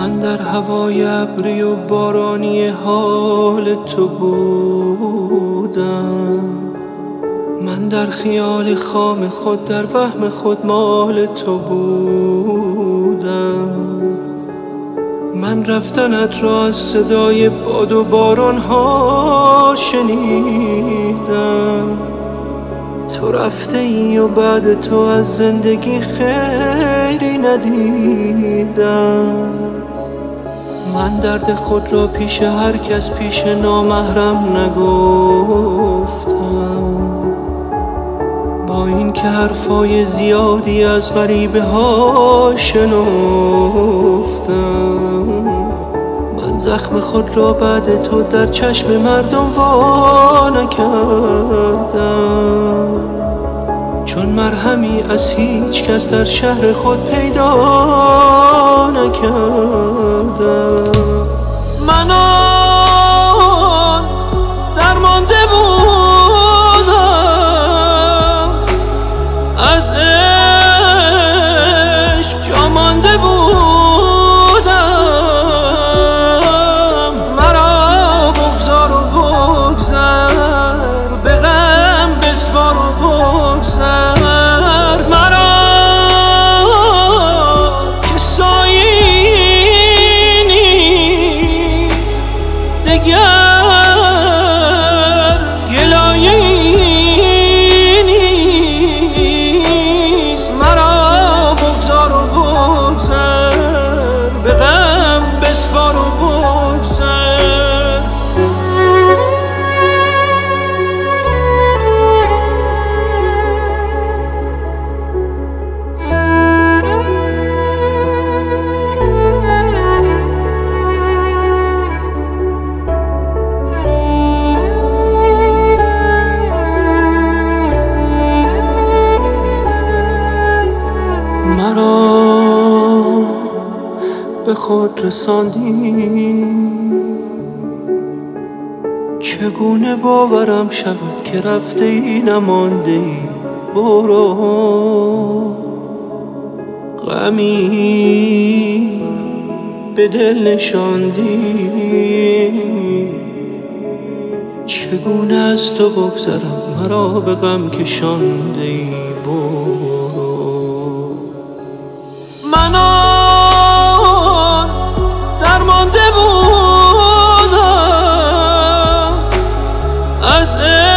من در هوای ابری و بارانی حال تو بودم، من در خیال خام خود در وهم خود مال تو بودم. من رفتنت را از صدای باد و باران ها شنیدم، تو رفته ای و بعد تو از زندگی خیری ندیدم. من درد خود را پیش هر کس پیش نامحرم نگفتم، با این که حرفای زیادی از غریبه ها شنفتم. من زخم خود را بعد تو در چشم مردم وا نکردم، چون مرهمی از هیچ کس در شهر خود پیدا نکردم. من آن درمانده بودم، از عشق جا مانده بودم. مرا بگذار و بگذر، به غم بسپار و بگذر مرا که سایه‌ای نیست دگر، گلایه‌ای نیست. مرا بگذار و بگذر، به غم بسپار و بگذر. مرا به خود رساندی، چگونه باورم شود که رفته ای نمانده ای. برو، غمی به دل نشاندی، چگونه از تو بگذرم مرا به غم کشانده ای. برو. من آن درمانده بودم، از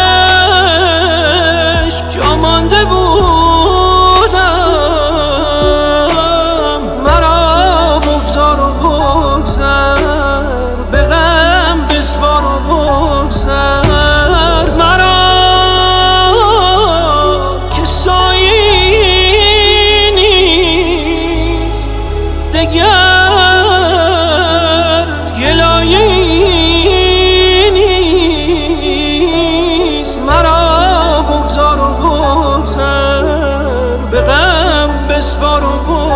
عشق جا مانده بودم. مرا بگذار و بگذر، به غم بسپار و بگذر مرا که سایه‌ای نیست دگر، گلایه‌ای نیست. مرا بگذار و بگذر، به غم بسپار و بگذر.